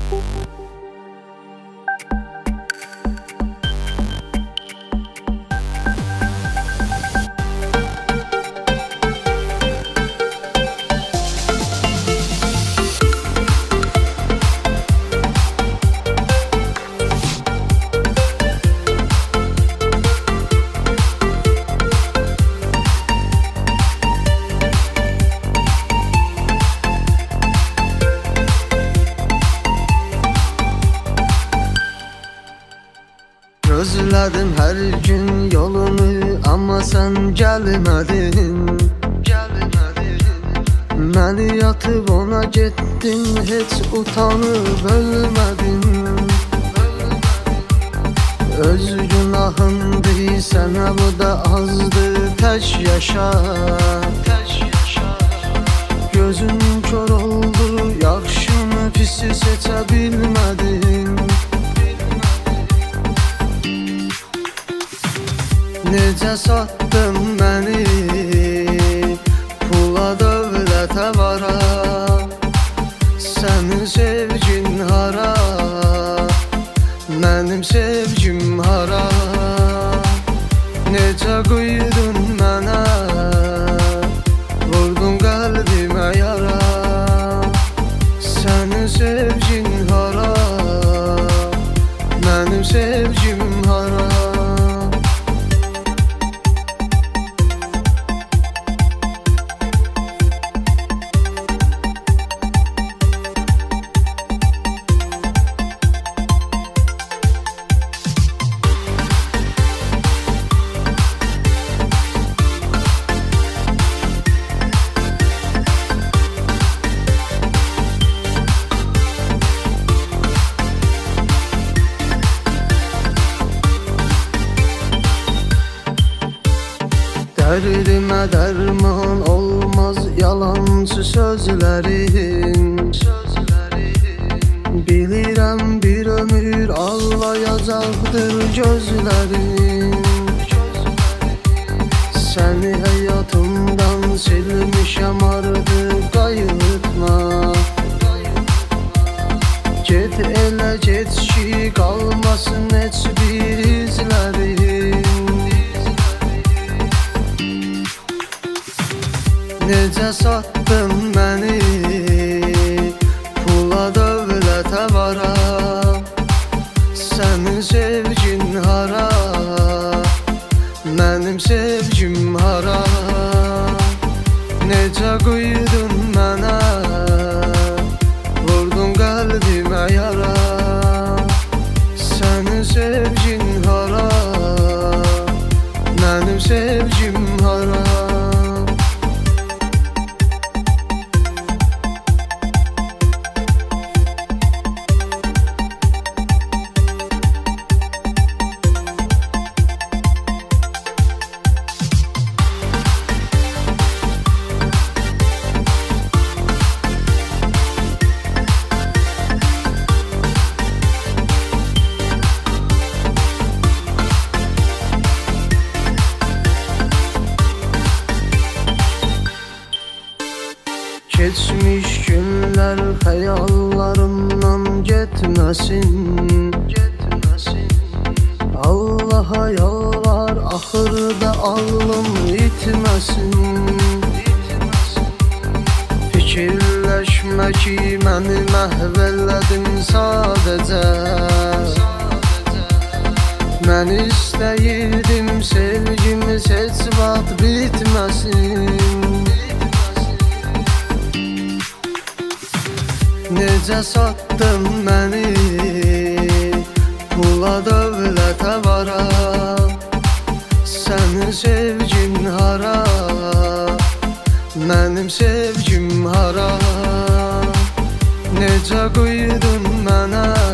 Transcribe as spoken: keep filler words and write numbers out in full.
Gözledim her gün yolunu ama sen gelmedin. Məni yatıp ona gittin, hiç utanıp ölmedin. Öz günahındı, sana bu da azdı, tək yaşa. Gözün kör oldu, yaxşını pisi seçə bilmedin. Necə satdın məni pula dövlətə vara, sənin sevgin hara, mənim sevgim hara. Necə qıydın mənə, vurdun qəlbimə yara, sənin sevgin hara, mənim sevgim hara. Dərdimə dərman olmaz yalancı sözlərin. Bilirəm bir ömür ağlayacaqdır gözlərin. Səni həyatımdan silmişəm artıq qayıtma. Get elə get ki qalmasın heç bir izlərin. Necə satdın məni pula dövlətə vara, sənin sevgin hara, mənim sevgim hara. Necə qıydın mənə, vurdun qəlbimə yara, sənin sevgin hara, mənim sevgim hara. Geçmiş günler hayallarımdan getməsin. Allah'a yalvar, axırda ağlım itməsin. Fikirləşmə ki məni məhv elədin sadəcə. Mən istəyirdim sevgimiz heç vaxt bitməsin. Necə satdın məni pula dövlətə vara, sənin sevgin hara, mənim sevgim hara. Necə qıydın mənə,